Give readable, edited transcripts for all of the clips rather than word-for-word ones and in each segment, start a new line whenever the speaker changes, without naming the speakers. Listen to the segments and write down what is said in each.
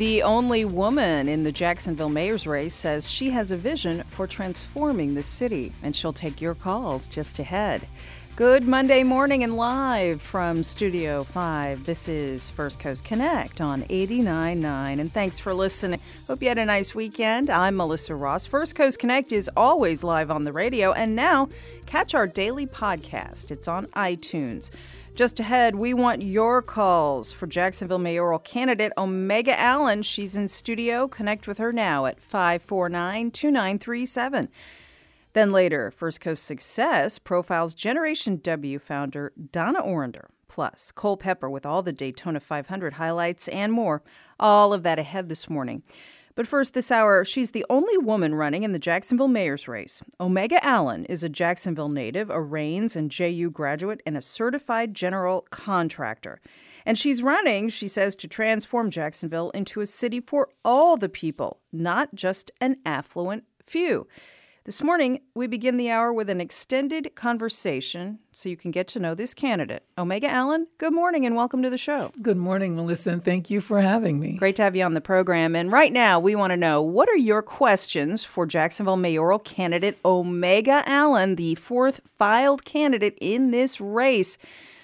The only woman in the Jacksonville mayor's race says she has a vision for transforming the city, and she'll take your calls just ahead. Good Monday morning and live from Studio 5. This is First Coast Connect on 89.9, and thanks for listening. Hope you had a nice weekend. I'm Melissa Ross. First Coast Connect is always live on the radio, and now catch our daily podcast. It's on iTunes. Just ahead, we want your calls for Jacksonville mayoral candidate Omega Allen. She's in studio. Connect with her now at 549-2937. Then later, First Coast Success profiles Generation W founder Donna Orender, plus Cole Pepper with all the Daytona 500 highlights and more. All of that ahead this morning. But first this hour, she's the only woman running in the Jacksonville mayor's race. Omega Allen is a Jacksonville native, a Raines and JU graduate, and a certified general contractor. And she's running, she says, to transform Jacksonville into a city for all the people, not just an affluent few. This morning, we begin the hour with an extended conversation so you can get to know this candidate. Omega Allen, good morning and welcome to the show.
Good morning, Melissa, and thank you for having me.
Great to have you on the program. And right now, we want to know, what are your questions for Jacksonville mayoral candidate Omega Allen, the fourth filed candidate in this race?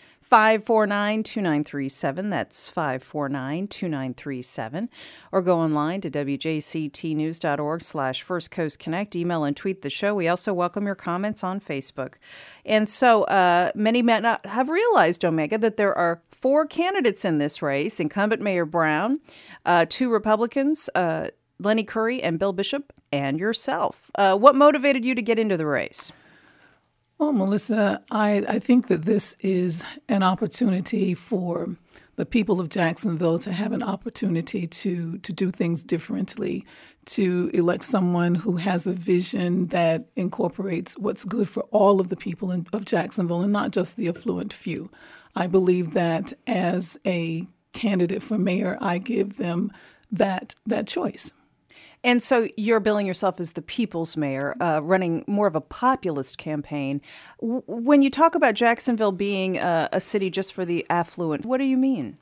549-2937. That's 549-2937. Or go online to wjctnews.org/First Coast Connect. Email and tweet the show. We also welcome your comments on Facebook. And so many may not have realized, Omega, that there are four candidates in this race. Incumbent Mayor Brown, two Republicans, Lenny Curry and Bill Bishop, and yourself. What motivated you to get into the race?
Well, Melissa, I think that this is an opportunity for the people of Jacksonville to have an opportunity to do things differently, to elect someone who has a vision that incorporates what's good for all of the people of Jacksonville and not just the affluent few. I believe that as a candidate for mayor, I give them that choice.
And so you're billing yourself as the people's mayor, running more of a populist campaign. When you talk about Jacksonville being a city just for the affluent, what do you mean?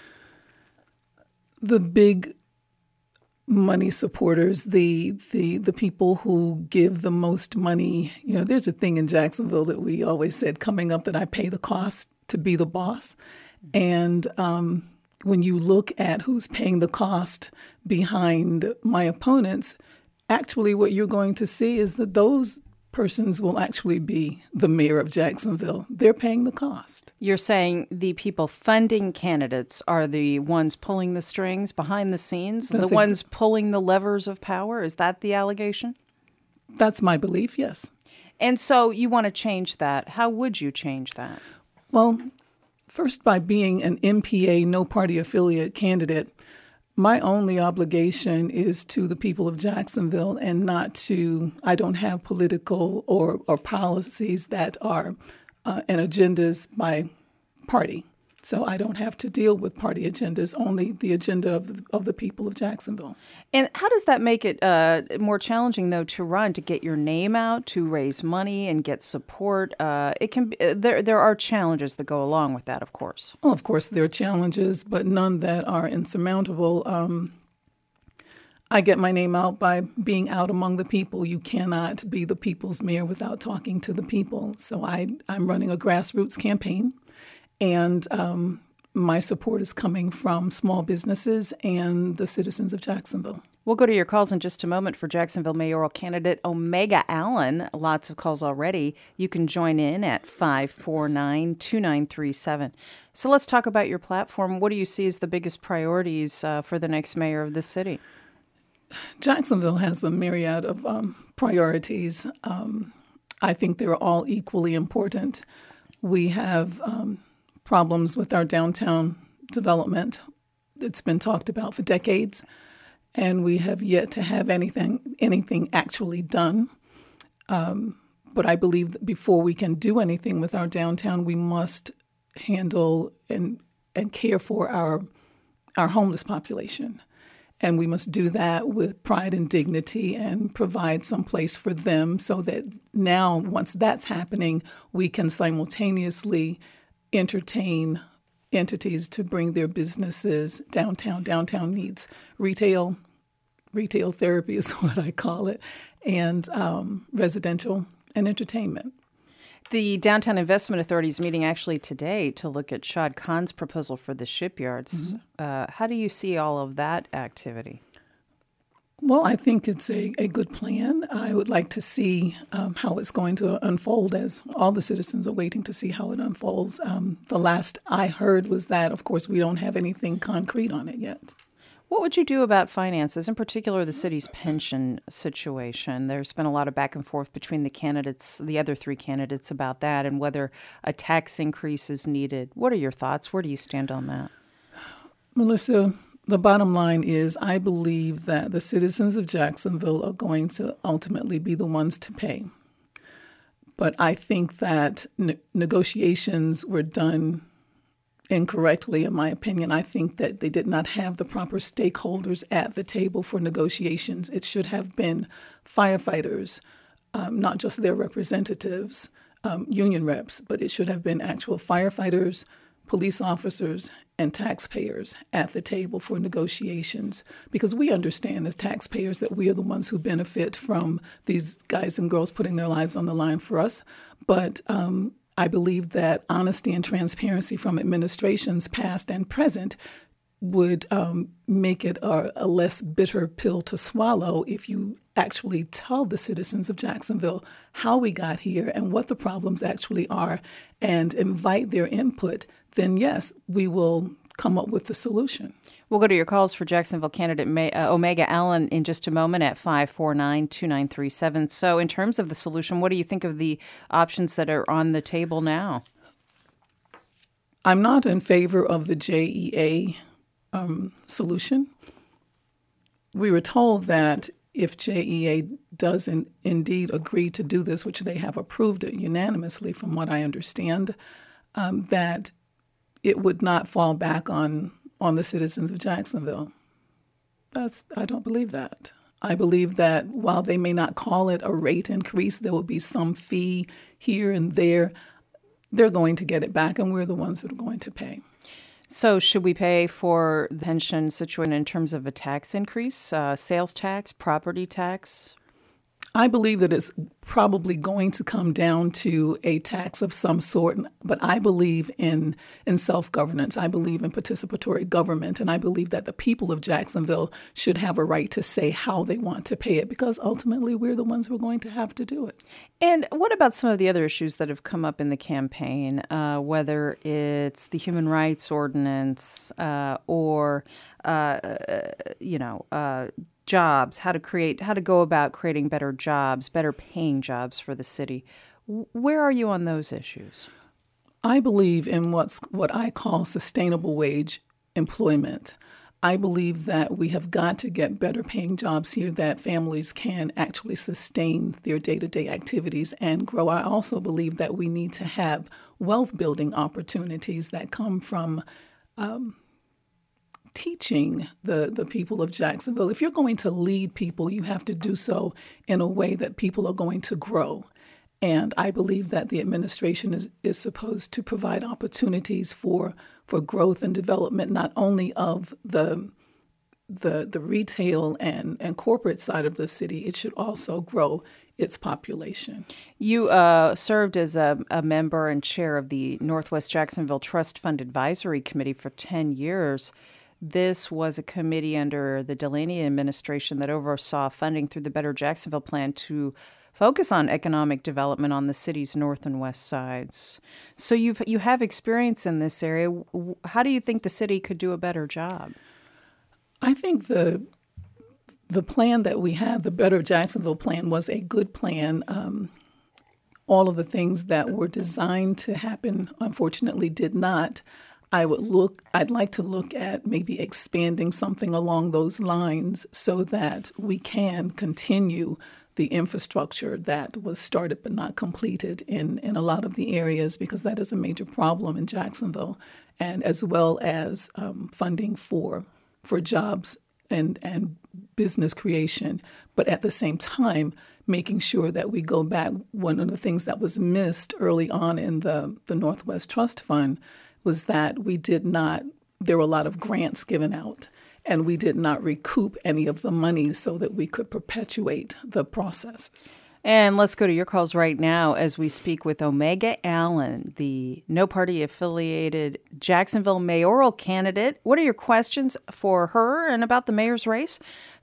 The big money supporters, the people who give the most money. You know, there's a thing in Jacksonville that we always said coming up that I pay the cost to be the boss. And when you look at who's paying the cost behind my opponents, actually what you're going to see is that those persons will actually be the mayor of Jacksonville. They're paying the cost.
You're saying the people funding candidates are the ones pulling the strings behind the scenes, the ones pulling the levers of power? Is that the allegation?
That's my belief, yes.
And so you want to change that. How would you change that?
Well, first, by being an MPA, no party affiliate candidate, my only obligation is to the people of Jacksonville and not to, I don't have political or policies that are and agendas by party. So I don't have to deal with party agendas, only the agenda of the people of Jacksonville.
And how does that make it more challenging, though, to run, to get your name out, to raise money and get support? It can be, there are challenges that go along with that, of course.
Well, of course, there are challenges, but none that are insurmountable. I get my name out by being out among the people. You cannot be the people's mayor without talking to the people. So I'm running a grassroots campaign. And my support is coming from small businesses and the citizens of Jacksonville.
We'll go to your calls in just a moment for Jacksonville mayoral candidate Omega Allen. Lots of calls already. You can join in at 549-2937. So let's talk about your platform. What do you see as the biggest priorities for the next mayor of the city?
Jacksonville has a myriad of priorities. I think they're all equally important. We have problems with our downtown development. It's been talked about for decades, and we have yet to have anything actually done. But I believe that before we can do anything with our downtown, we must handle and care for our homeless population. And we must do that with pride and dignity and provide some place for them so that now, once that's happening, we can simultaneously entertain entities to bring their businesses downtown. Downtown needs retail therapy is what I call it, and residential and entertainment.
The Downtown Investment Authority is meeting actually today to look at Shad Khan's proposal for the shipyards. How do you see all of that activity?
Well, I think it's a good plan. I would like to see how it's going to unfold, as all the citizens are waiting to see how it unfolds. The last I heard was that, of course, we don't have anything concrete on it yet.
What would you do about finances, in particular the city's pension situation? There's been a lot of back and forth between the candidates, the other three candidates, about that and whether a tax increase is needed. What are your thoughts? Where do you stand on that?
Melissa, the bottom line is I believe that the citizens of Jacksonville are going to ultimately be the ones to pay. But I think that negotiations were done incorrectly, in my opinion. I think that they did not have the proper stakeholders at the table for negotiations. It should have been firefighters, not just their representatives, union reps, but it should have been actual firefighters, police officers, and taxpayers at the table for negotiations, because we understand as taxpayers that we are the ones who benefit from these guys and girls putting their lives on the line for us. But I believe that honesty and transparency from administrations past and present would make it a less bitter pill to swallow if you actually tell the citizens of Jacksonville how we got here and what the problems actually are and invite their input. Then yes, we will come up with the solution.
We'll go to your calls for Jacksonville candidate Omega Allen in just a moment at 549-2937. So in terms of the solution, what do you think of the options that are on the table now?
I'm not in favor of the JEA solution. We were told that if JEA does indeed agree to do this, which they have approved it unanimously from what I understand, that it would not fall back on the citizens of Jacksonville. I don't believe that. I believe that while they may not call it a rate increase, there will be some fee here and there. They're going to get it back, and we're the ones that are going to pay.
So should we pay for the pension situation in terms of a tax increase, sales tax, property tax?
I believe that it's probably going to come down to a tax of some sort, but I believe in self-governance. I believe in participatory government, and I believe that the people of Jacksonville should have a right to say how they want to pay it, because ultimately we're the ones who are going to have to do it.
And what about some of the other issues that have come up in the campaign, whether it's the human rights ordinance or jobs, how to go about creating better jobs, better paying jobs for the city? Where are you on those issues?
I believe in what I call sustainable wage employment. I believe that we have got to get better paying jobs here that families can actually sustain their day-to-day activities and grow. I also believe that we need to have wealth building opportunities that come from teaching the people of Jacksonville. If you're going to lead people, you have to do so in a way that people are going to grow. And I believe that the administration is supposed to provide opportunities for growth and development, not only of the retail and corporate side of the city. It should also grow its population.
You served as a member and chair of the Northwest Jacksonville Trust Fund Advisory Committee for 10 years. This was a committee under the Delaney administration that oversaw funding through the Better Jacksonville Plan to focus on economic development on the city's north and west sides. So you have experience in this area. How do you think the city could do a better job?
I think the plan that we had, the Better Jacksonville Plan, was a good plan. All of the things that were designed to happen, unfortunately, did not. I'd like to look at maybe expanding something along those lines so that we can continue the infrastructure that was started but not completed in a lot of the areas, because that is a major problem in Jacksonville, and as well as funding for jobs and business creation, but at the same time making sure that we go back. One of the things that was missed early on in the Northwest Trust Fund, was that there were a lot of grants given out, and we did not recoup any of the money so that we could perpetuate the processes.
And let's go to your calls right now as we speak with Omega Allen, the no-party affiliated Jacksonville mayoral candidate. What are your questions for her and about the mayor's race?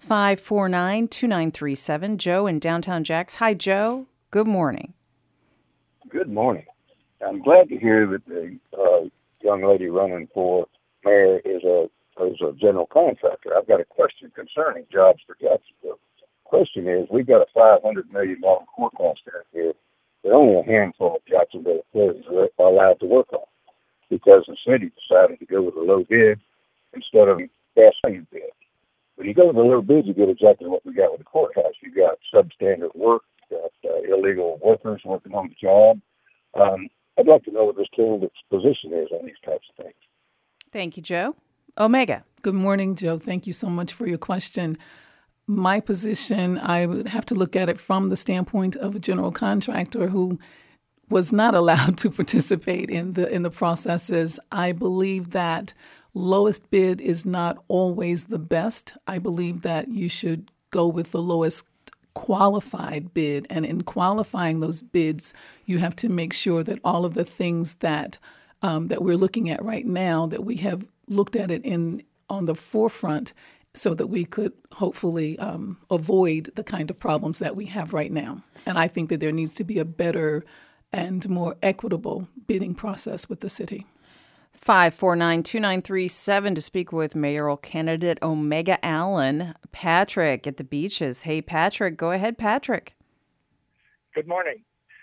549-2937. Joe in downtown Jacks. Hi, Joe. Good morning.
Good morning. I'm glad to hear that the young lady running for mayor is a general contractor. I've got a question concerning jobs for Jacksonville. Question is, we've got a $500 million courthouse down here that only a handful of Jacksonville employees are allowed to work on because the city decided to go with a low bid instead of a fast bid. When you go with a low bid, you get exactly what we got with the courthouse. You got substandard work, you got illegal workers working on the job. I'd like to know what this candidate's position is on these types of things.
Thank you, Joe. Omega.
Good morning, Joe. Thank you so much for your question. My position, I would have to look at it from the standpoint of a general contractor who was not allowed to participate in the processes. I believe that lowest bid is not always the best. I believe that you should go with the lowest qualified bid. And in qualifying those bids, you have to make sure that all of the things that we're looking at right now, that we have looked at it on the forefront, so that we could hopefully avoid the kind of problems that we have right now. And I think that there needs to be a better and more equitable bidding process with the city.
549-2937 to speak with mayoral candidate Omega Allen. Patrick at the Beaches. Hey, Patrick. Go ahead, Patrick.
Good morning.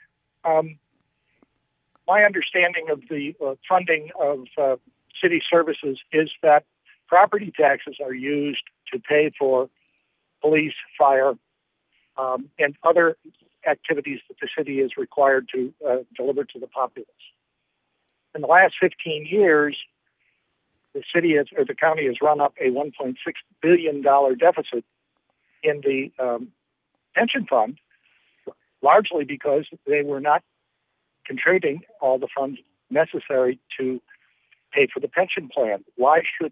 My understanding of the funding of city services is that property taxes are used to pay for police, fire, and other activities that the city is required to deliver to the populace. In the last 15 years, the county has run up a $1.6 billion deficit in the pension fund, largely because they were not contributing all the funds necessary to pay for the pension plan. Why should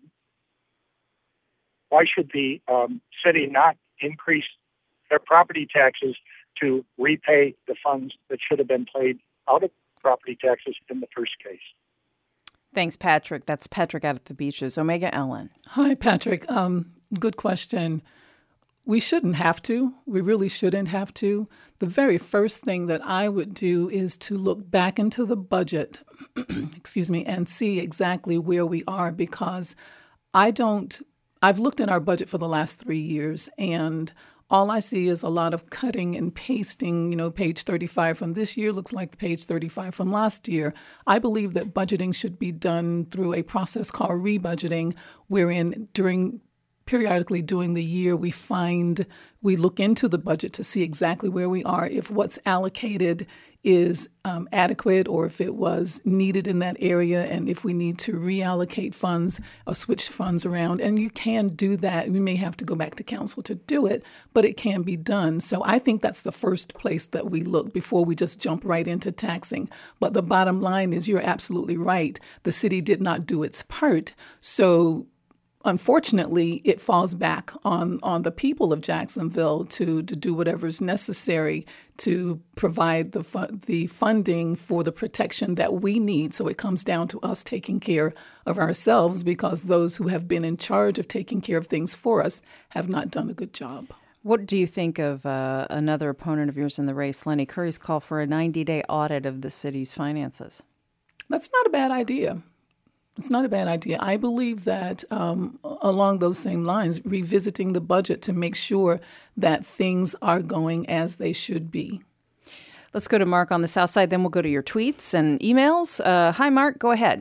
the city not increase their property taxes to repay the funds that should have been paid out of property taxes in the first case?
Thanks, Patrick. That's Patrick out at the Beaches. Omega Allen.
Hi, Patrick. Good question. We shouldn't have to. We really shouldn't have to. The very first thing that I would do is to look back into the budget, and see exactly where we are, because I've looked at our budget for the last 3 years, and all I see is a lot of cutting and pasting. Page 35 from this year looks like page 35 from last year. I believe that budgeting should be done through a process called rebudgeting, wherein periodically during the year, we look into the budget to see exactly where we are, if what's allocated is adequate or if it was needed in that area, and if we need to reallocate funds or switch funds around. And you can do that. We may have to go back to council to do it, but it can be done. So I think that's the first place that we look before we just jump right into taxing. But the bottom line is, you're absolutely right. The city did not do its part. So unfortunately, it falls back on the people of Jacksonville to do whatever's necessary to provide the funding for the protection that we need. So it comes down to us taking care of ourselves, because those who have been in charge of taking care of things for us have not done a good job.
What do you think of another opponent of yours in the race, Lenny Curry's call for a 90-day audit of the city's finances?
That's not a bad idea. It's not a bad idea. I believe that along those same lines, revisiting the budget to make sure that things are going as they should be.
Let's go to Mark on the South Side, then we'll go to your tweets and emails. Hi, Mark. Go ahead.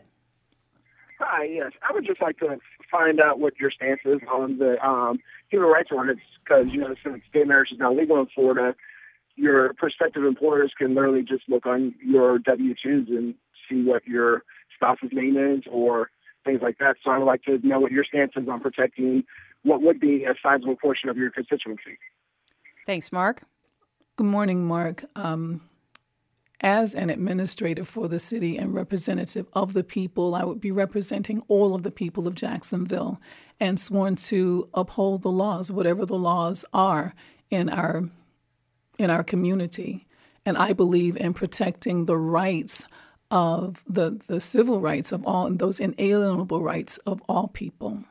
Hi, yes. I would just like to find out what your stance is on the human rights ordinance, because, since gay marriage is now legal in Florida, your prospective employers can literally just look on your W-2s and see what your spouse's name is or things like that. So I would like to know what your stance is on protecting what would be a sizable portion of your constituency.
Thanks, Mark.
Good morning, Mark. as an administrator for the city and representative of the people, I would be representing all of the people of Jacksonville and sworn to uphold the laws, whatever the laws are in our community. And I believe in protecting the rights of the civil rights of all, and those inalienable rights of all people.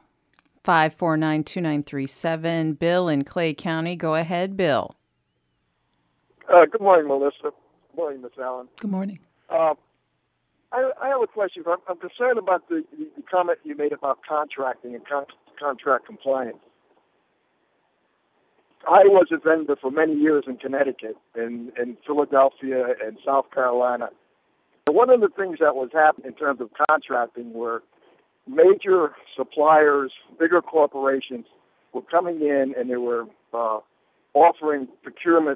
549-2937. Bill in Clay County. Go ahead, Bill.
Good morning, Melissa. Good morning, Miss Allen.
Good morning.
I have a question. I'm concerned about the comment you made about contracting and contract compliance. I was a vendor for many years in Connecticut, in Philadelphia, and South Carolina. One of the things that was happening in terms of contracting were major suppliers, bigger corporations were coming in and they were offering procurement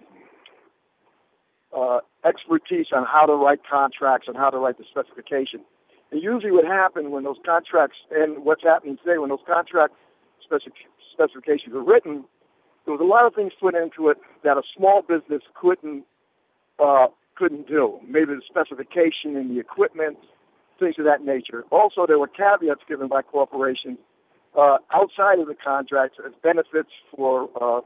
expertise on how to write contracts and how to write the specification. And usually what happened when those contracts, and what's happening today, when those contract specifications were written, there was a lot of things put into it that a small business couldn't do. Maybe the specification and the equipment, things of that nature. Also, there were caveats given by corporations outside of the contracts as benefits for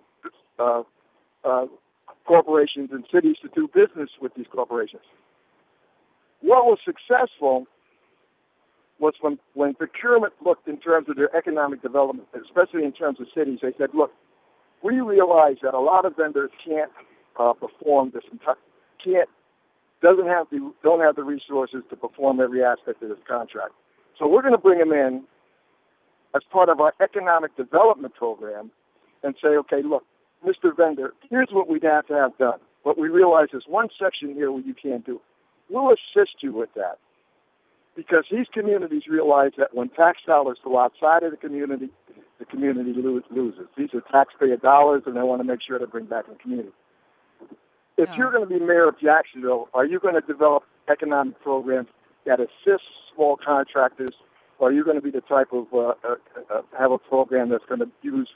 corporations and cities to do business with these corporations. What was successful was when procurement looked in terms of their economic development, especially in terms of cities. They said, look, we realize that a lot of vendors can't perform this don't have the resources to perform every aspect of this contract. So we're going to bring them in as part of our economic development program and say, okay, look, Mr. Vendor, here's what we'd have to have done. But we realize there's one section here where you can't do. We'll assist you with that. Because these communities realize that when tax dollars go outside of the community loses. These are taxpayer dollars, and they want to make sure to bring back in the community. If you're going to be mayor of Jacksonville, are you going to develop economic programs that assist small contractors, or are you going to be the type of have a program that's going to use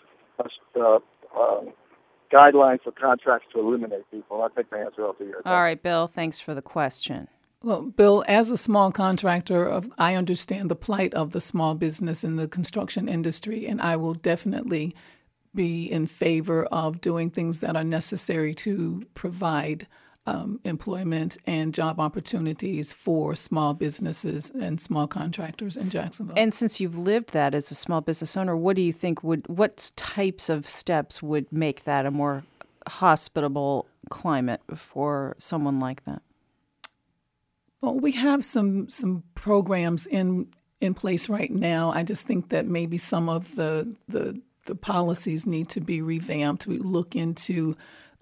guidelines for contracts to eliminate people? I think the answer will be here.
All right, Bill, thanks for the question.
Well, Bill, as a small contractor, I understand the plight of the small business in the construction industry, and I will definitely be in favor of doing things that are necessary to provide employment and job opportunities for small businesses and small contractors in Jacksonville.
And since you've lived that as a small business owner, what do you think what types of steps would make that a more hospitable climate for someone like that?
Well, we have some programs in place right now. I just think that maybe some of the policies need to be revamped. We look into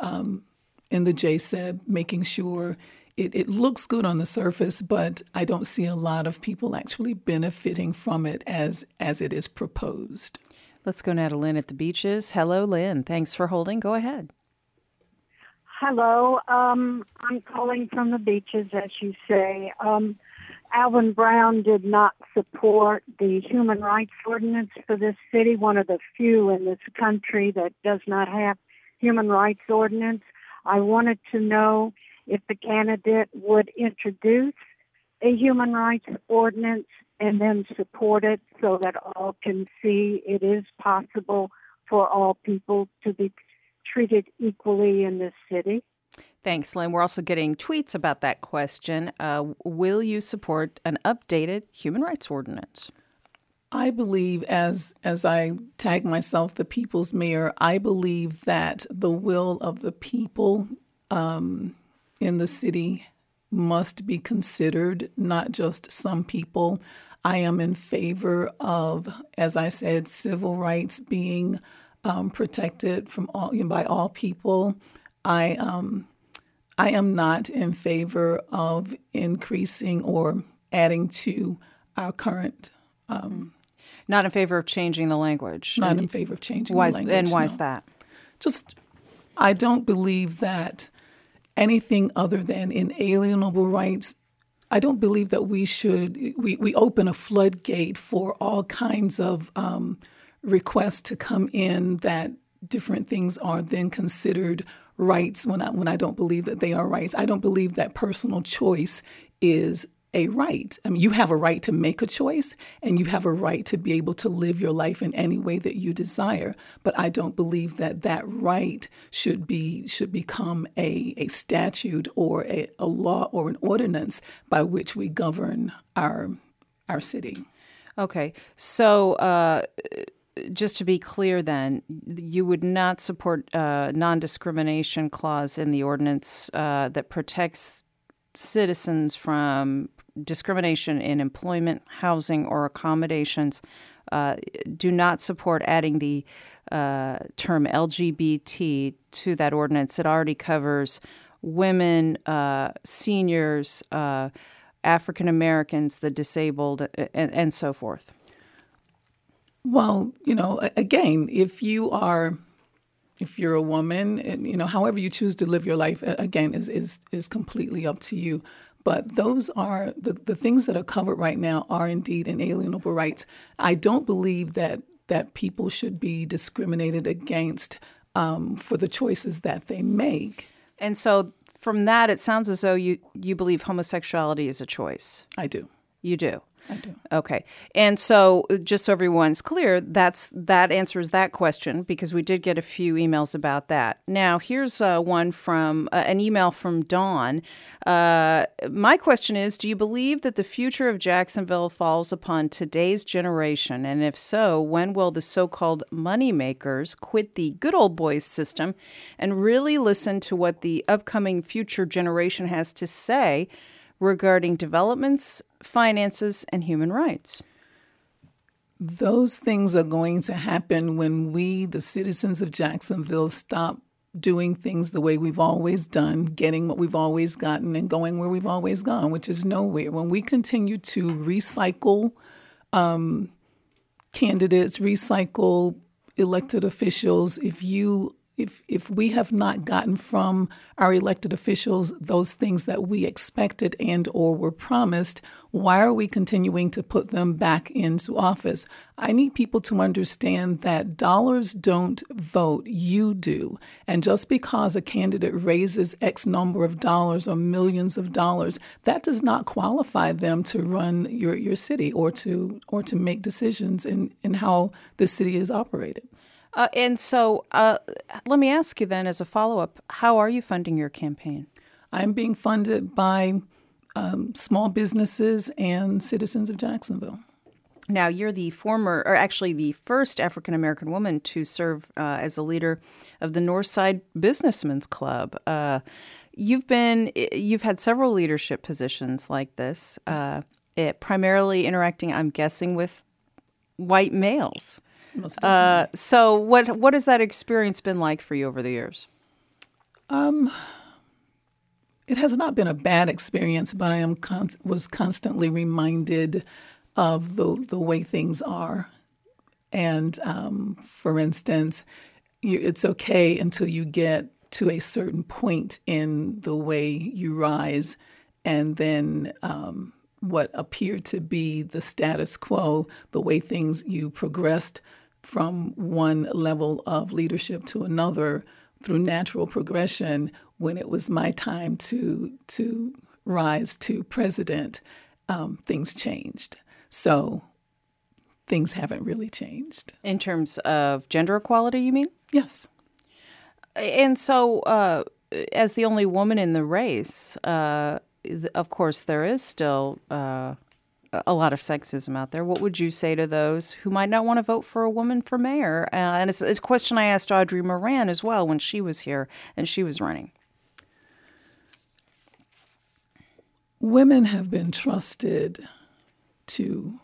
in the JSEB, making sure it looks good on the surface, but I don't see a lot of people actually benefiting from it as it is proposed.
Let's go now to Lynn at the Beaches. Hello, Lynn. Thanks for holding. Go ahead.
Hello. I'm calling from the Beaches, as you say. Alvin Brown did not support the human rights ordinance for this city, one of the few in this country that does not have human rights ordinance. I wanted to know if the candidate would introduce a human rights ordinance and then support it so that all can see it is possible for all people to be treated equally in this city.
Thanks, Lynn. We're also getting tweets about that question. Will you support an updated human rights ordinance?
I believe, as I tag myself the people's mayor, I believe that the will of the people in the city must be considered, not just some people. I am in favor of, as I said, civil rights being protected from by all people. I am not in favor of increasing or adding to our current.
Not in favor of changing the language.
Not in favor of changing the language.
And why is that?
Just, I don't believe that anything other than inalienable rights. I don't believe that we open a floodgate for all kinds of requests to come in that different things are then considered rights when I don't believe that they are rights. I don't believe that personal choice is a right. I mean, you have a right to make a choice, and you have a right to be able to live your life in any way that you desire. But I don't believe that that right should become a statute or a law or an ordinance by which we govern our city.
Okay, so just to be clear then, you would not support non-discrimination clause in the ordinance that protects citizens from discrimination in employment, housing, or accommodations. Do not support adding the term LGBT to that ordinance. It already covers women, seniors, African Americans, the disabled, and so forth.
Well, again, if you're a woman, and, however you choose to live your life, again, is completely up to you. But those are the things that are covered right now are indeed inalienable rights. I don't believe that people should be discriminated against for the choices that they make.
And so from that, it sounds as though you believe homosexuality is a choice.
I do.
You do?
I do.
Okay. And so just so everyone's clear, that answers that question, because we did get a few emails about that. Now, here's one from an email from Dawn. My question is, do you believe that the future of Jacksonville falls upon today's generation? And if so, when will the so-called moneymakers quit the good old boys system and really listen to what the upcoming future generation has to say regarding developments, finances, and human rights?
Those things are going to happen when we, the citizens of Jacksonville, stop doing things the way we've always done, getting what we've always gotten, and going where we've always gone, which is nowhere. When we continue to recycle candidates, recycle elected officials, if we have not gotten from our elected officials those things that we expected and or were promised, why are we continuing to put them back into office? I need people to understand that dollars don't vote, you do. And just because a candidate raises X number of dollars or millions of dollars, that does not qualify them to run your city or to make decisions in how the city is operated.
And so let me ask you then as a follow-up, how are you funding your campaign?
I'm being funded by small businesses and citizens of Jacksonville.
Now, you're the first African-American woman to serve as a leader of the Northside Businessmen's Club. You've had several leadership positions like this, yes. Primarily interacting, I'm guessing, with white males. So what has that experience been like for you over the years?
It has not been a bad experience, but I was constantly reminded of the way things are. And for instance, it's okay until you get to a certain point in the way you rise, and then what appeared to be the status quo, the way you progressed from one level of leadership to another through natural progression. When it was my time to rise to president, things changed. So things haven't really changed.
In terms of gender equality, you mean?
Yes.
And so as the only woman in the race, of course, there is still a lot of sexism out there. What would you say to those who might not want to vote for a woman for mayor? And it's a question I asked Audrey Moran as well when she was here and she was running.
Women have been trusted to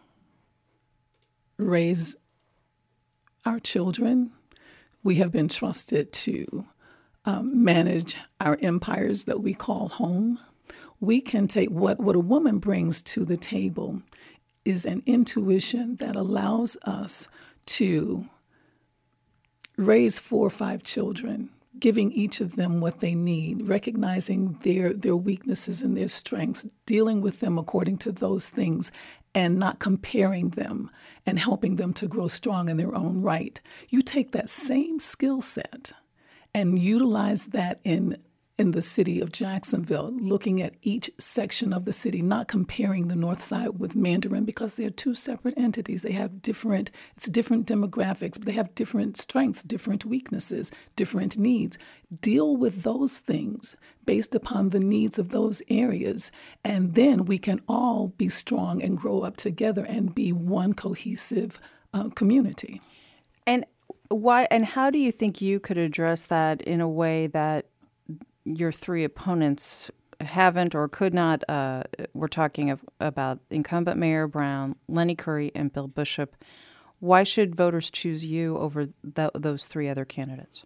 raise our children. We have been trusted to manage our empires that we call home. We can take what a woman brings to the table is an intuition that allows us to raise 4 or 5 children, giving each of them what they need, recognizing their weaknesses and their strengths, dealing with them according to those things, and not comparing them and helping them to grow strong in their own right. You take that same skill set and utilize that in the city of Jacksonville, looking at each section of the city, not comparing the north side with Mandarin because they're two separate entities. They have different demographics, but they have different strengths, different weaknesses, different needs. Deal with those things based upon the needs of those areas, and then we can all be strong and grow up together and be one cohesive community.
And why? And how do you think you could address that in a way that your three opponents haven't or could not? We're talking about incumbent Mayor Brown, Lenny Curry, and Bill Bishop. Why should voters choose you over those three other candidates?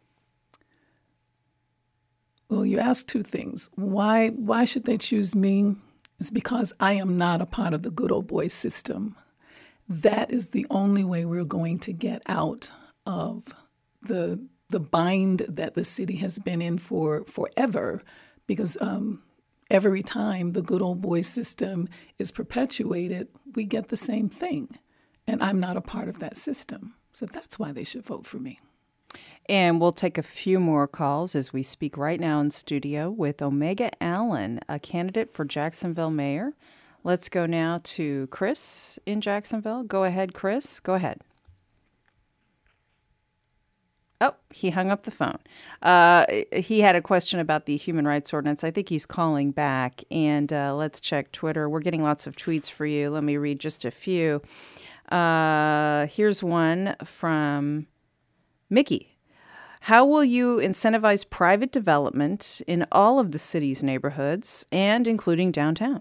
Well, you asked two things. Why should they choose me? It's because I am not a part of the good old boy system. That is the only way we're going to get out of the bind that the city has been in for forever, because every time the good old boy system is perpetuated, we get the same thing. And I'm not a part of that system. So that's why they should vote for me.
And we'll take a few more calls as we speak right now in studio with Omega Allen, a candidate for Jacksonville mayor. Let's go now to Chris in Jacksonville. Go ahead, Chris. Go ahead. Oh, he hung up the phone. He had a question about the human rights ordinance. I think he's calling back. And let's check Twitter. We're getting lots of tweets for you. Let me read just a few. Here's one from Mickey. How will you incentivize private development in all of the city's neighborhoods and including downtown?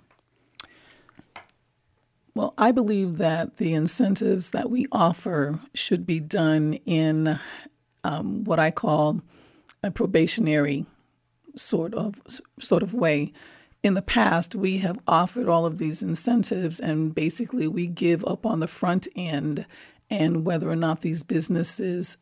Well, I believe that the incentives that we offer should be done in what I call a probationary sort of way. In the past, we have offered all of these incentives, and basically we give up on the front end, and whether or not these businesses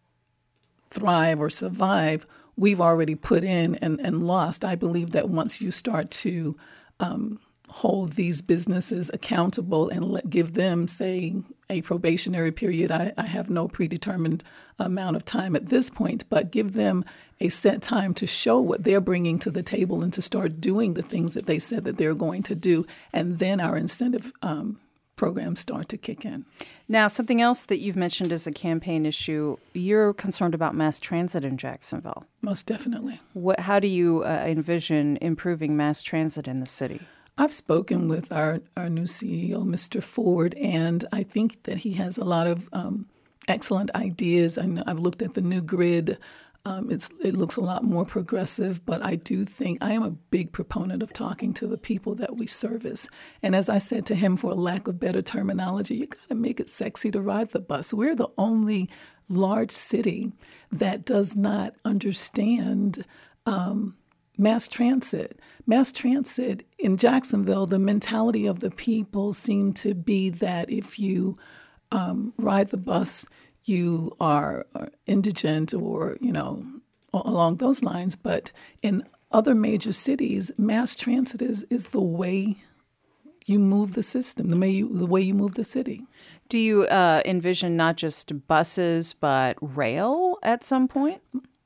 thrive or survive, we've already put in and lost. I believe that once you start to hold these businesses accountable and give them, say, a probationary period. I have no predetermined amount of time at this point, but give them a set time to show what they're bringing to the table and to start doing the things that they said that they're going to do. And then our incentive programs start to kick in.
Now, something else that you've mentioned as a campaign issue, you're concerned about mass transit in Jacksonville.
Most definitely.
How do you envision improving mass transit in the city?
I've spoken with our new CEO, Mr. Ford, and I think that he has a lot of excellent ideas. I've looked at the new grid. It looks a lot more progressive, but I do think I am a big proponent of talking to the people that we service. And as I said to him, for lack of better terminology, you got to make it sexy to ride the bus. We're the only large city that does not understand mass transit. Mass transit in Jacksonville, the mentality of the people seemed to be that if you ride the bus, you are indigent or, along those lines. But in other major cities, mass transit is the way you move the system, the way you move the city.
Do you envision not just buses, but rail at some point?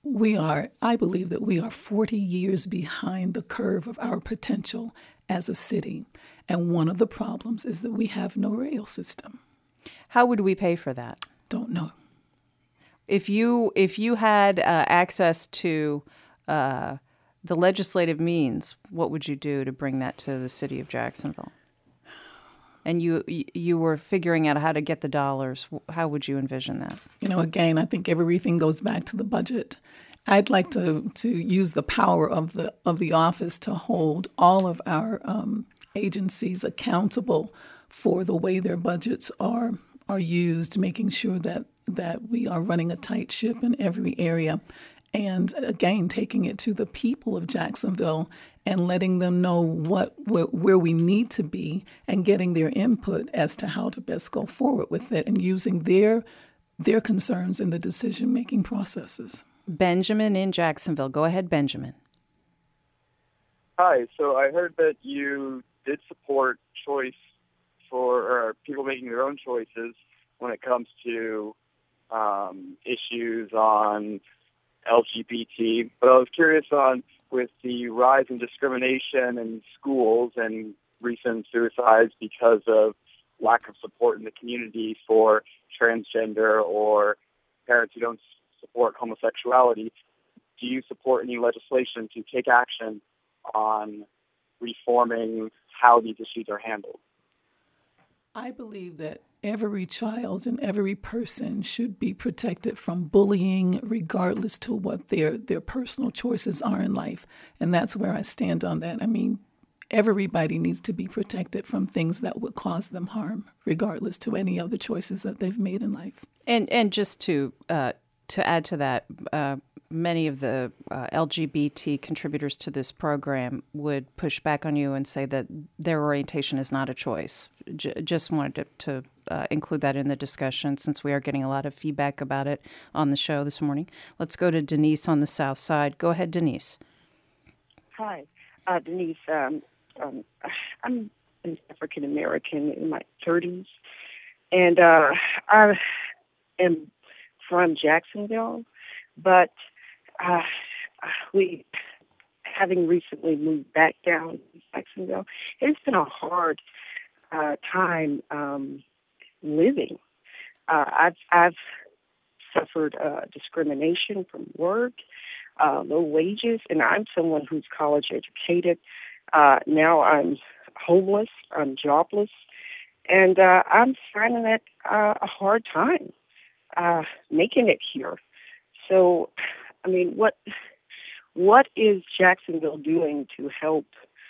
I believe that we are 40 years behind the curve of our potential as a city. And one of the problems is that we have no rail system.
How would we pay for that?
Don't know.
If you had access to the legislative means, what would you do to bring that to the city of Jacksonville? And you were figuring out how to get the dollars. How would you envision that?
Again, I think everything goes back to the budget. I'd like to use the power of the office to hold all of our agencies accountable for the way their budgets are used, making sure that we are running a tight ship in every area. And again, taking it to the people of Jacksonville and letting them know where we need to be and getting their input as to how to best go forward with it and using their concerns in the decision-making processes.
Benjamin in Jacksonville. Go ahead, Benjamin.
Hi. So I heard that you did support choice for people making their own choices when it comes to issues on LGBT. But I was curious on, with the rise in discrimination in schools and recent suicides because of lack of support in the community for transgender or parents who don't support homosexuality, do you support any legislation to take action on reforming how these issues are handled?
I believe that every child and every person should be protected from bullying regardless to what their personal choices are in life. And that's where I stand on that. I mean, everybody needs to be protected from things that would cause them harm, regardless to any other choices that they've made in life.
And just to add to that, many of the LGBT contributors to this program would push back on you and say that their orientation is not a choice. Just wanted to include that in the discussion since we are getting a lot of feedback about it on the show this morning. Let's go to Denise on the South Side. Go ahead, Denise.
Hi, Denise. I'm an African American in my 30s, and I am from Jacksonville, but we, having recently moved back down to Jacksonville, it's been a hard time living. I've suffered discrimination from work, low wages, and I'm someone who's college educated. Now I'm homeless, I'm jobless, and I'm finding it a hard time making it here. So, I mean, what is Jacksonville doing to help,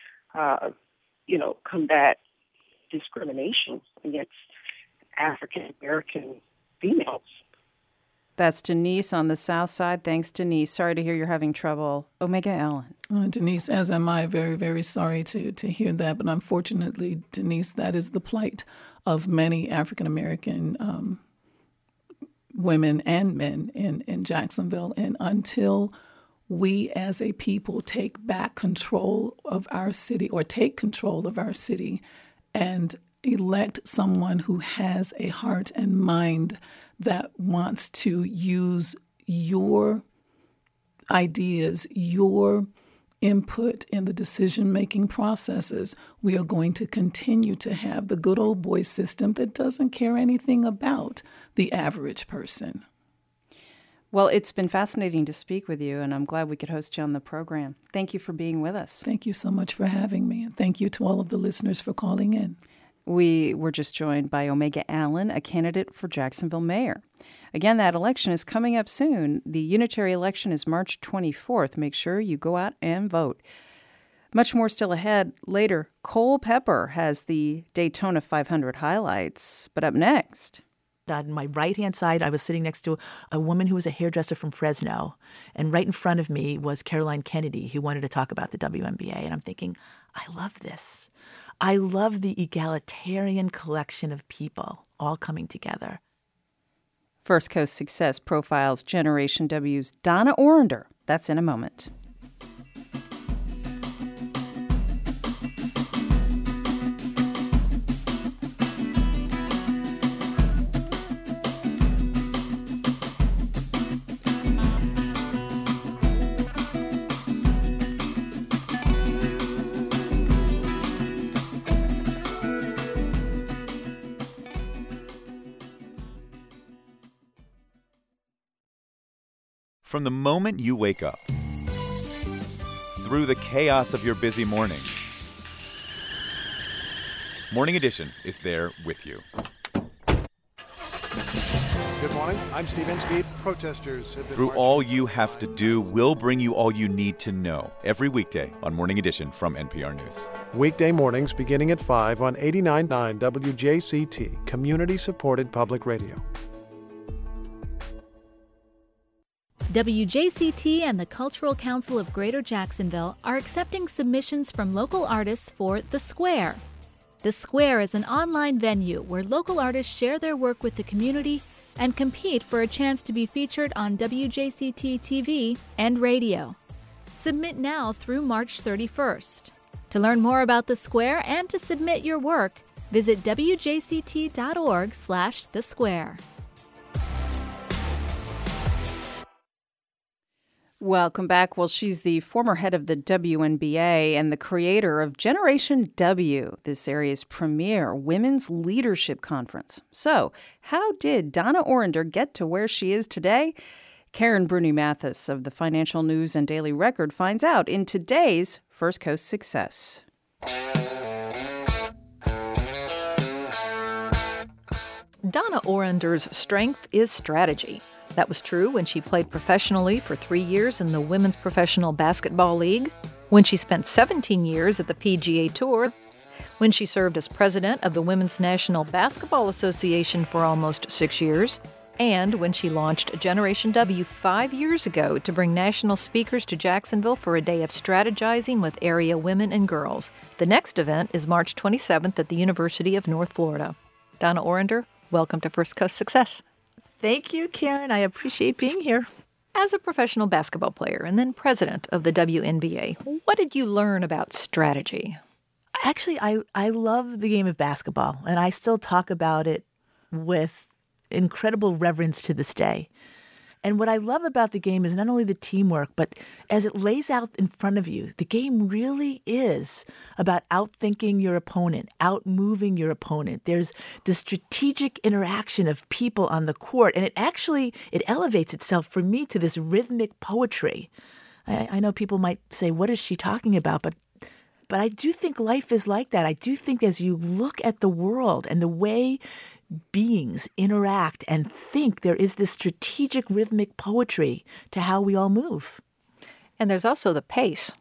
combat discrimination against African American females?
That's Denise on the South Side. Thanks, Denise. Sorry to hear you're having trouble. Omega Allen.
Denise, as am I, very, very sorry to hear that. But unfortunately, Denise, that is the plight of many African American women and men in Jacksonville. And until we as a people take back control of our city, or take control of our city, and elect someone who has a heart and mind that wants to use your ideas, your input in the decision-making processes, we are going to continue to have the good old boy system that doesn't care anything about the average person.
Well, it's been fascinating to speak with you, and I'm glad we could host you on the program. Thank you for being with us.
Thank you so much for having me, and thank you to all of the listeners for calling in.
We were just joined by Omega Allen, a candidate for Jacksonville mayor. Again, that election is coming up soon. The unitary election is March 24th. Make sure you go out and vote. Much more still ahead. Later, Cole Pepper has the Daytona 500 highlights. But up next...
On my right-hand side, I was sitting next to a woman who was a hairdresser from Fresno. And right in front of me was Caroline Kennedy, who wanted to talk about the WNBA. And I'm thinking, I love this. I love the egalitarian collection of people all coming together.
First Coast Success profiles Generation W's Donna Orender. That's in a moment.
From the moment you wake up, through the chaos of your busy morning, Morning Edition is there with you.
Good morning. I'm Steve Inskeep. Protesters have been
Through all you have to do, we'll bring you all you need to know every weekday on Morning Edition from NPR News.
Weekday mornings beginning at 5 on 89.9 WJCT, community-supported public radio.
WJCT and the Cultural Council of Greater Jacksonville are accepting submissions from local artists for The Square. The Square is an online venue where local artists share their work with the community and compete for a chance to be featured on WJCT TV and radio. Submit now through March 31st. To learn more about The Square and to submit your work, visit wjct.org/thesquare.
Welcome back. Well, she's the former head of the WNBA and the creator of Generation W, this area's premier women's leadership conference. So, how did Donna Orender get to where she is today? Karen Bruni-Mathis of the Financial News and Daily Record finds out in today's First Coast Success.
Donna Orender's strength is strategy. That was true when she played professionally for 3 years in the Women's Professional Basketball League, when she spent 17 years at the PGA Tour, when she served as president of the Women's National Basketball Association for almost 6 years, and when she launched Generation W 5 years ago to bring national speakers to Jacksonville for a day of strategizing with area women and girls. The next event is March 27th at the University of North Florida. Donna Orender, welcome to First Coast Success.
Thank you, Karen. I appreciate being here.
As a professional basketball player and then president of the WNBA, what did you learn about strategy?
Actually, I love the game of basketball, and I still talk about it with incredible reverence to this day. And what I love about the game is not only the teamwork, but as it lays out in front of you, the game really is about outthinking your opponent, outmoving your opponent. There's the strategic interaction of people on the court, and it elevates itself for me to this rhythmic poetry. I know people might say, what is she talking about? But I do think life is like that. I do think as you look at the world and the way beings interact and think, there is this strategic rhythmic poetry to how we all move.
And there's also the pace.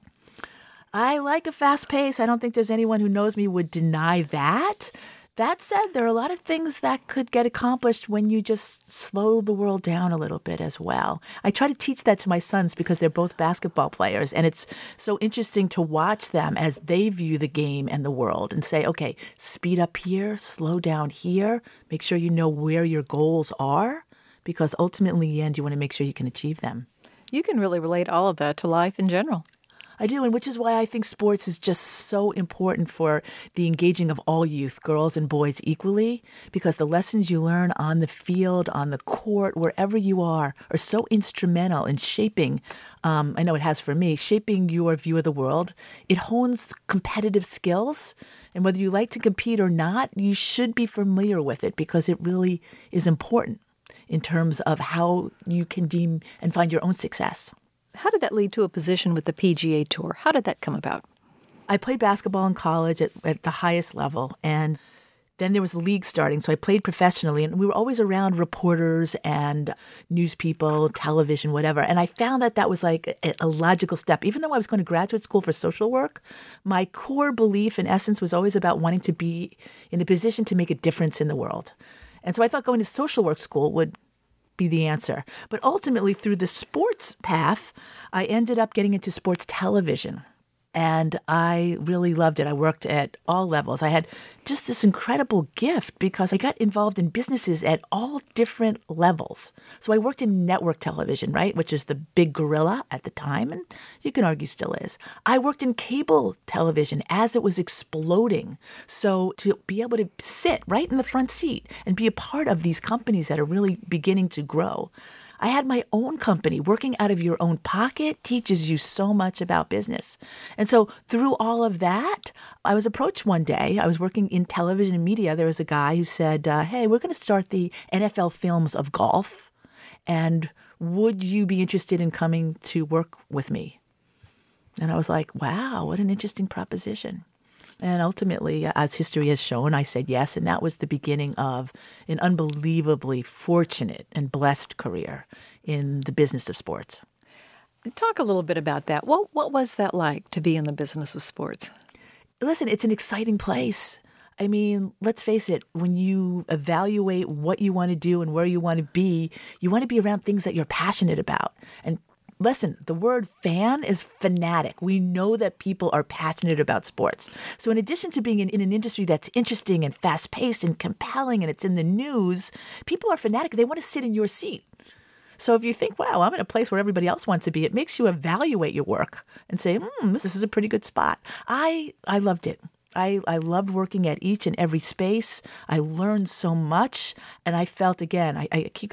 I like a fast pace. I don't think there's anyone who knows me would deny that. That said, there are a lot of things that could get accomplished when you just slow the world down a little bit as well. I try to teach that to my sons because they're both basketball players, and it's so interesting to watch them as they view the game and the world and say, okay, speed up here, slow down here, make sure you know where your goals are, because ultimately in the end you want to make sure you can achieve them.
You can really relate all of that to life in general.
I do, and which is why I think sports is just so important for the engaging of all youth, girls and boys equally, because the lessons you learn on the field, on the court, wherever you are so instrumental in shaping, I know it has for me, shaping your view of the world. It hones competitive skills, and whether you like to compete or not, you should be familiar with it because it really is important in terms of how you can deem and find your own success.
How did that lead to a position with the PGA Tour? How did that come about?
I played basketball in college at the highest level, and then there was a league starting, so I played professionally, and we were always around reporters and news people, television, whatever, and I found that was like a logical step. Even though I was going to graduate school for social work, my core belief, in essence, was always about wanting to be in a position to make a difference in the world. And so I thought going to social work school would be the answer. But ultimately, through the sports path, I ended up getting into sports television. And I really loved it. I worked at all levels. I had just this incredible gift because I got involved in businesses at all different levels. So I worked in network television, right, which is the big gorilla at the time, and you can argue still is. I worked in cable television as it was exploding. So to be able to sit right in the front seat and be a part of these companies that are really beginning to grow. I had my own company. Working out of your own pocket teaches you so much about business. And so through all of that, I was approached one day. I was working in television and media. There was a guy who said, hey, we're going to start the NFL Films of Golf. And would you be interested in coming to work with me? And I was like, wow, what an interesting proposition. And ultimately, as history has shown, I said yes, and that was the beginning of an unbelievably fortunate and blessed career in the business of sports.
Talk a little bit about that. What was that like to be in the business of sports?
Listen, it's an exciting place. I mean, let's face it, when you evaluate what you want to do and where you want to be around things that you're passionate about. And listen, the word fan is fanatic. We know that people are passionate about sports. So in addition to being in an industry that's interesting and fast-paced and compelling and it's in the news, people are fanatic. They want to sit in your seat. So if you think, wow, I'm in a place where everybody else wants to be, it makes you evaluate your work and say, this is a pretty good spot. I loved it. I loved working at each and every space. I learned so much. And I felt, again, I keep coming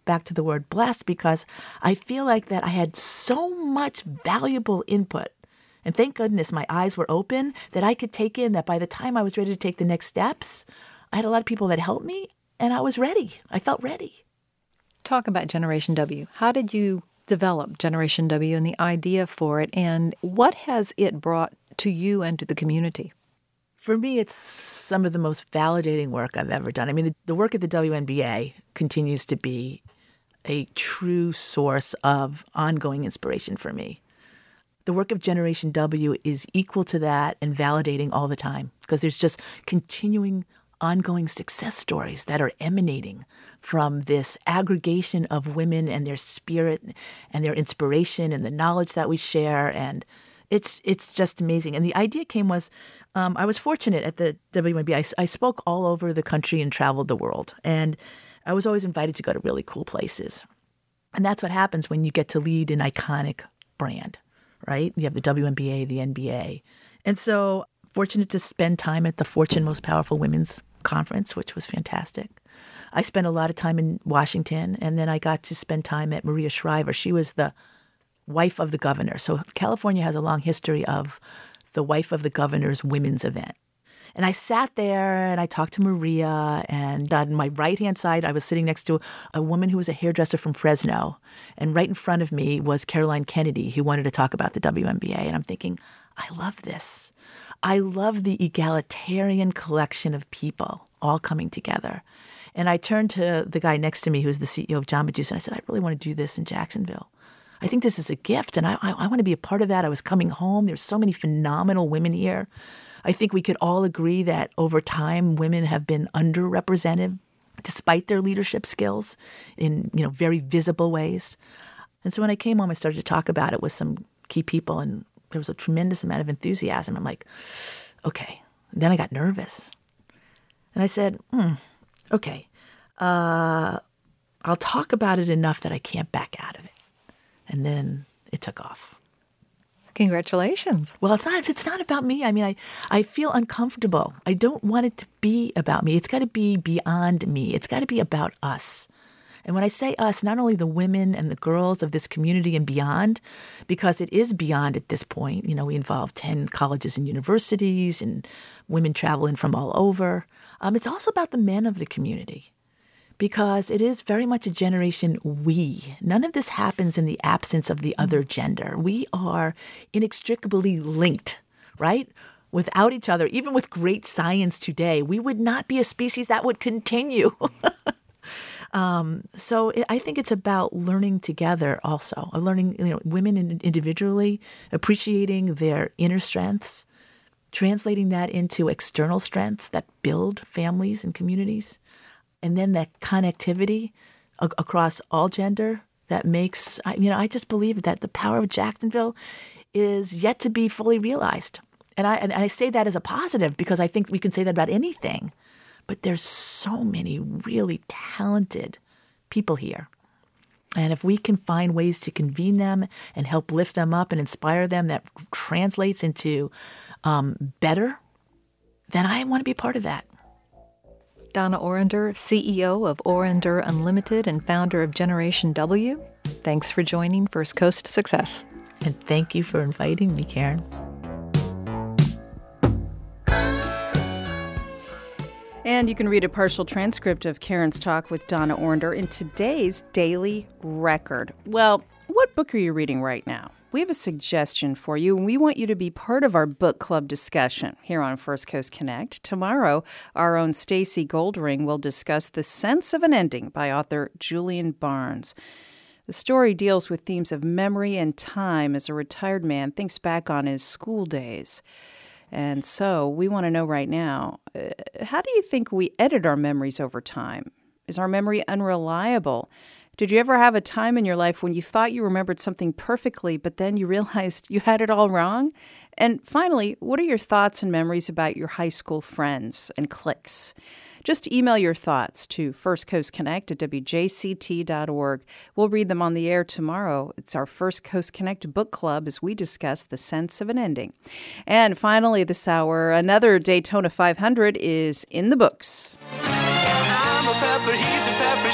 back to the word blessed because I feel like that I had so much valuable input. And thank goodness my eyes were open that I could take in that by the time I was ready to take the next steps, I had a lot of people that helped me and I was ready. I felt ready.
Talk about Generation W. How did you develop Generation W and the idea for it, and what has it brought to you and to the community?
For me, it's some of the most validating work I've ever done. I mean, the work at the WNBA continues to be a true source of ongoing inspiration for me. The work of Generation W is equal to that and validating all the time because there's just continuing ongoing success stories that are emanating from this aggregation of women and their spirit and their inspiration and the knowledge that we share. And it's just amazing. And the idea was I was fortunate at the WNBA. I spoke all over the country and traveled the world. And I was always invited to go to really cool places. And that's what happens when you get to lead an iconic brand, right? You have the WNBA, the NBA. And so fortunate to spend time at the Fortune Most Powerful Women's Conference, which was fantastic. I spent a lot of time in Washington, and then I got to spend time at Maria Shriver. She was the wife of the governor. So California has a long history of the wife of the governor's women's event. And I sat there and I talked to Maria, and on my right-hand side, I was sitting next to a woman who was a hairdresser from Fresno. And right in front of me was Caroline Kennedy, who wanted to talk about the WNBA. And I'm thinking, I love this. I love the egalitarian collection of people all coming together. And I turned to the guy next to me, who's the CEO of Jamba Juice, and I said, I really want to do this in Jacksonville. I think this is a gift, and I want to be a part of that. I was coming home. There's so many phenomenal women here. I think we could all agree that over time, women have been underrepresented despite their leadership skills in, very visible ways. And so when I came home, I started to talk about it with some key people, and there was a tremendous amount of enthusiasm. I'm like, okay. And then I got nervous. And I said, okay, I'll talk about it enough that I can't back out of it. And then it took off.
Congratulations.
Well, it's not about me. I mean, I feel uncomfortable. I don't want it to be about me. It's got to be beyond me. It's got to be about us. And when I say us, not only the women and the girls of this community and beyond, because it is beyond at this point. We involve 10 colleges and universities, and women travel in from all over. It's also about the men of the community, because it is very much a generation we. None of this happens in the absence of the other gender. We are inextricably linked, right? Without each other, even with great science today, we would not be a species that would continue. So I think it's about learning together also, learning, women individually, appreciating their inner strengths, translating that into external strengths that build families and communities, and then that connectivity across all gender that makes, I just believe that the power of Jacksonville is yet to be fully realized. And I say that as a positive because I think we can say that about anything. But there's so many really talented people here. And if we can find ways to convene them and help lift them up and inspire them, that translates into better, then I want to be a part of that.
Donna Orender, CEO of Orender Unlimited and founder of Generation W, thanks for joining First Coast Success.
And thank you for inviting me, Karen.
And you can read a partial transcript of Karen's talk with Donna Orender in today's Daily Record. Well, what book are you reading right now? We have a suggestion for you, and we want you to be part of our book club discussion here on First Coast Connect. Tomorrow, our own Stacey Goldring will discuss The Sense of an Ending by author Julian Barnes. The story deals with themes of memory and time as a retired man thinks back on his school days. And so we want to know right now, how do you think we edit our memories over time? Is our memory unreliable? Did you ever have a time in your life when you thought you remembered something perfectly, but then you realized you had it all wrong? And finally, what are your thoughts and memories about your high school friends and cliques? Just email your thoughts to firstcoastconnect@wjct.org. We'll read them on the air tomorrow. It's our First Coast Connect book club as we discuss The Sense of an Ending. And finally this hour, another Daytona 500 is in the books.
I'm a pepper, he's a pepper,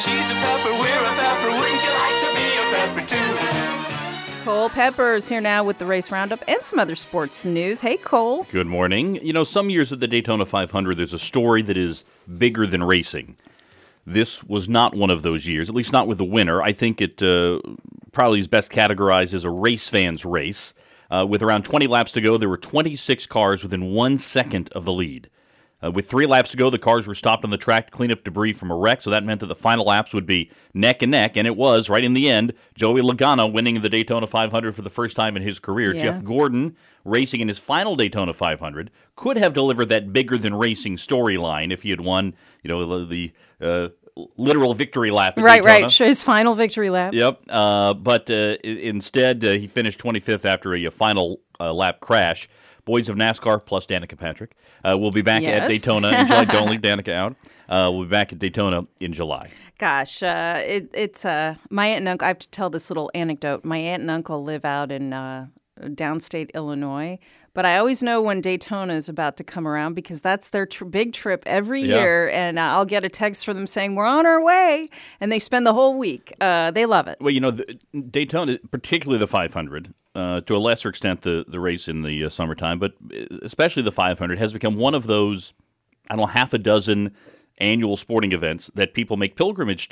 she's a pepper, we're a pepper. Wouldn't you like to be a pepper too?
Cole Peppers here now with the race roundup and some other sports news. Hey, Cole.
Good morning. You know, some years at the Daytona 500, there's a story that is bigger than racing. This was not one of those years, at least not with the winner. I think it probably is best categorized as a race fan's race. With around 20 laps to go, there were 26 cars within 1 second of the lead. With 3 laps to go, the cars were stopped on the track to clean up debris from a wreck, so that meant that the final laps would be neck and neck, and it was, right in the end, Joey Logano winning the Daytona 500 for the first time in his career.
Yeah.
Jeff Gordon, racing in his final Daytona 500, could have delivered that bigger-than-racing storyline if he had won, the literal victory lap at Daytona.
Right, his final victory lap.
Yep, but instead, he finished 25th after a final lap crash. Boys of NASCAR plus Danica Patrick will be back at Daytona in July. Don't leave Danica out. We'll be back at Daytona in July.
Gosh, it's my aunt and uncle. I have to tell this little anecdote. My aunt and uncle live out in downstate Illinois, but I always know when Daytona is about to come around because that's their big trip every year, and I'll get a text from them saying, we're on our way, and they spend the whole week. They love it.
Well, Daytona, particularly the 500, to a lesser extent the race in the summertime, but especially the 500, has become one of those, half a dozen annual sporting events that people make pilgrimage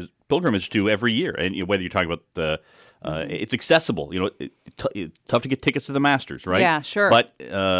to every year. And whether you're talking about it's accessible. It's tough to get tickets to the Masters, right?
Yeah, sure.
But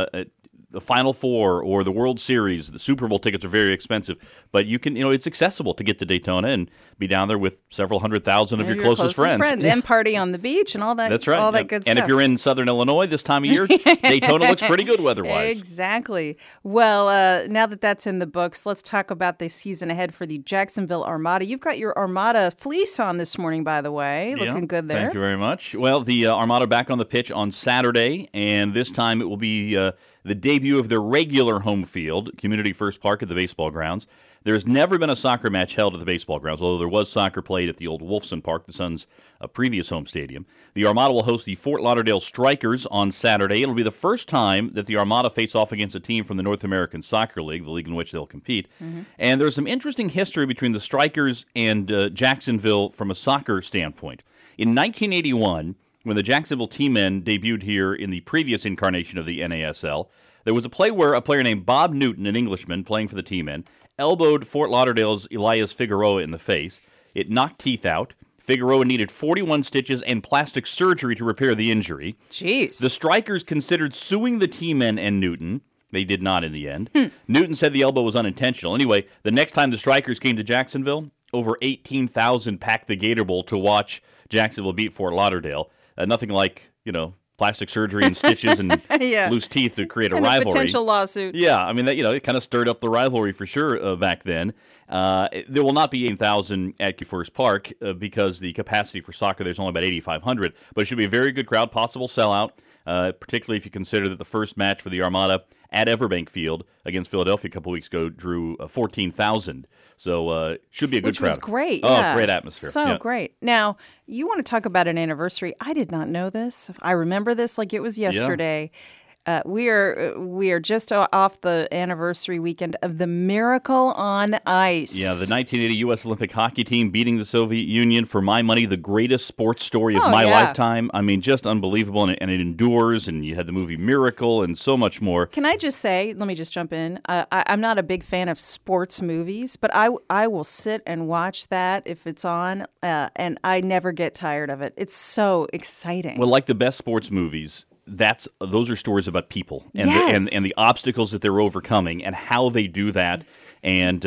the Final Four or the World Series, the Super Bowl tickets are very expensive. But you can, it's accessible to get to Daytona and be down there with several 100,000 of your closest friends.
And party on the beach and all that.
That's right.
All that good stuff.
And if you're in Southern Illinois this time of year, Daytona looks pretty good weather-wise.
Exactly. Well, now that that's in the books, let's talk about the season ahead for the Jacksonville Armada. You've got your Armada fleece on this morning, by the way. Looking good there.
Thank you very much. Well, the Armada back on the pitch on Saturday, and this time it will be the debut of their regular home field, Community First Park at the baseball grounds. There's never been a soccer match held at the baseball grounds, although there was soccer played at the old Wolfson Park, the Suns' previous home stadium. The Armada will host the Fort Lauderdale Strikers on Saturday. It'll be the first time that the Armada face off against a team from the North American Soccer League, the league in which they'll compete. Mm-hmm. And there's some interesting history between the Strikers and Jacksonville from a soccer standpoint. In 1981, when the Jacksonville T-Men debuted here in the previous incarnation of the NASL, there was a play where a player named Bob Newton, an Englishman playing for the T-Men, elbowed Fort Lauderdale's Elias Figueroa in the face. It knocked teeth out. Figueroa needed 41 stitches and plastic surgery to repair the injury.
Jeez.
The Strikers considered suing the T-Men and Newton. They did not in the end. Newton said the elbow was unintentional. Anyway, the next time the Strikers came to Jacksonville, over 18,000 packed the Gator Bowl to watch Jacksonville beat Fort Lauderdale. Nothing like, plastic surgery and stitches and loose teeth to create a rivalry.
A potential lawsuit.
Yeah, I mean, it kind of stirred up the rivalry for sure back then. There will not be 8,000 at First Park because the capacity for soccer there's only about 8,500, but it should be a very good crowd, possible sellout, particularly if you consider that the first match for the Armada at Everbank Field against Philadelphia a couple weeks ago drew 14,000. So should be a good crowd.
Which was great.
Oh, great atmosphere.
So great. Now, you want to talk about an anniversary. I did not know this. I remember this like it was yesterday. Yeah. We are just off the anniversary weekend of the Miracle on Ice.
Yeah, the 1980 U.S. Olympic hockey team beating the Soviet Union. For my money, the greatest sports story of my lifetime. I mean, just unbelievable, and it endures, and you had the movie Miracle and so much more.
Can I just say, let me just jump in. I'm not a big fan of sports movies, but I will sit and watch that if it's on, and I never get tired of it. It's so exciting.
Well, like the best sports movies, those are stories about people and the obstacles that they're overcoming and how they do that. And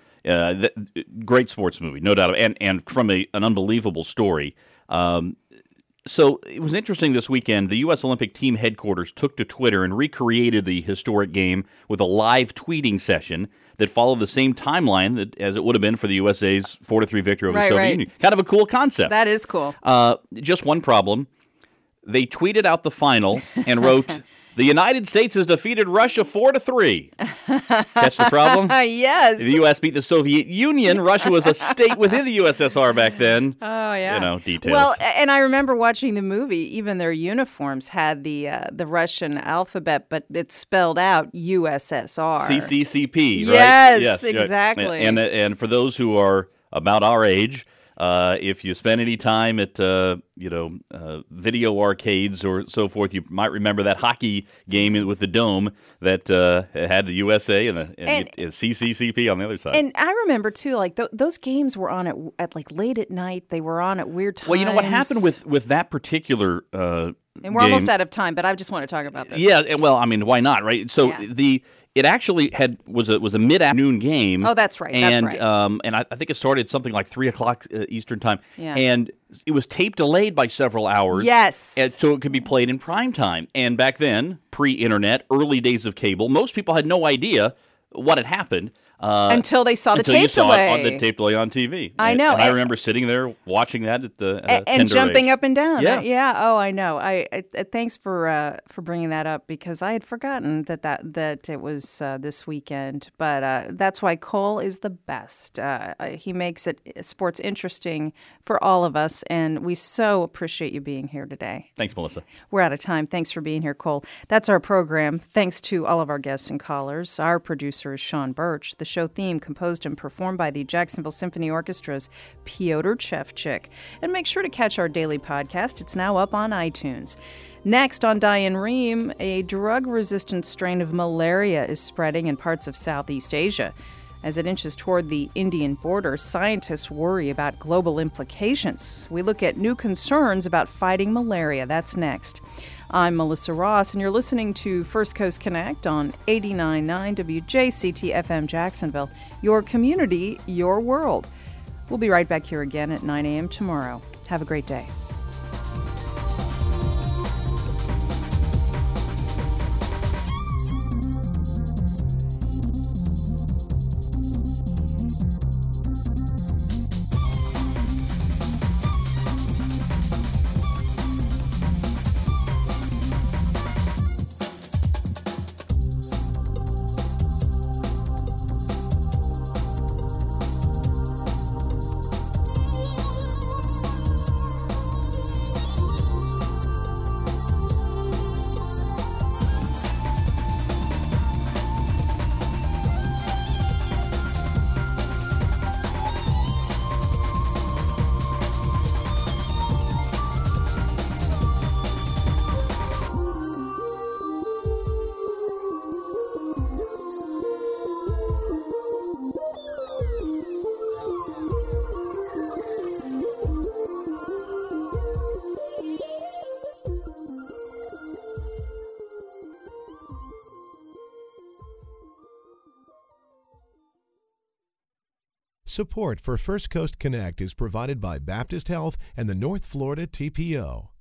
great sports movie, no doubt. And from an unbelievable story. So it was interesting this weekend. The U.S. Olympic team headquarters took to Twitter and recreated the historic game with a live tweeting session that followed the same timeline as it would have been for the USA's 4-3 victory over the Soviet Union. Kind of a cool concept.
That is cool.
Just one problem. They tweeted out the final and wrote, "The United States has defeated Russia 4-3. Catch the problem?
Yes.
The U.S. beat the Soviet Union. Russia was a state within the USSR back then.
Oh, yeah.
Details.
Well, and I remember watching the movie. Even their uniforms had the Russian alphabet, but it's spelled out USSR.
CCCP, right?
Yes, exactly.
And for those who are about our age. If you spend any time at video arcades or so forth, you might remember that hockey game with the dome that had the USA and the CCCP on the other side.
And I remember too, like those games were on at like late at night. They were on at weird times.
Well, you know what happened with that particular
and we're
game,
almost out of time, but I just want to talk about this.
Yeah, well, I mean, why not, right? So it actually was a mid-afternoon game.
Oh, that's right.
And,
that's right.
And I think it started something like 3:00 Eastern time.
Yeah.
And it was tape delayed by several hours.
Yes.
So it could be played in prime time. And back then, pre-internet, early days of cable, most people had no idea what had happened.
Until they saw the
tape
delay.
Until you saw it on the tape delay on TV.
I know.
And I remember sitting there watching that at the
and jumping
age.
up and down.
Yeah.
Yeah. Oh, I know. I thanks for bringing that up because I had forgotten that it was this weekend. But that's why Cole is the best. He makes sports interesting for all of us, and we so appreciate you being here today.
Thanks, Melissa.
We're out of time. Thanks for being here, Cole. That's our program. Thanks to all of our guests and callers. Our producer is Sean Birch. The show theme composed and performed by the Jacksonville Symphony Orchestra's Piotr Chevchik. And make sure to catch our daily podcast. It's now up on iTunes. Next on Diane Rehm, a drug-resistant strain of malaria is spreading in parts of Southeast Asia. As it inches toward the Indian border, scientists worry about global implications. We look at new concerns about fighting malaria. That's next. I'm Melissa Ross, and you're listening to First Coast Connect on 89.9 WJCT FM Jacksonville. Your community, your world. We'll be right back here again at 9 a.m. tomorrow. Have a great day.
Support for First Coast Connect is provided by Baptist Health and the North Florida TPO.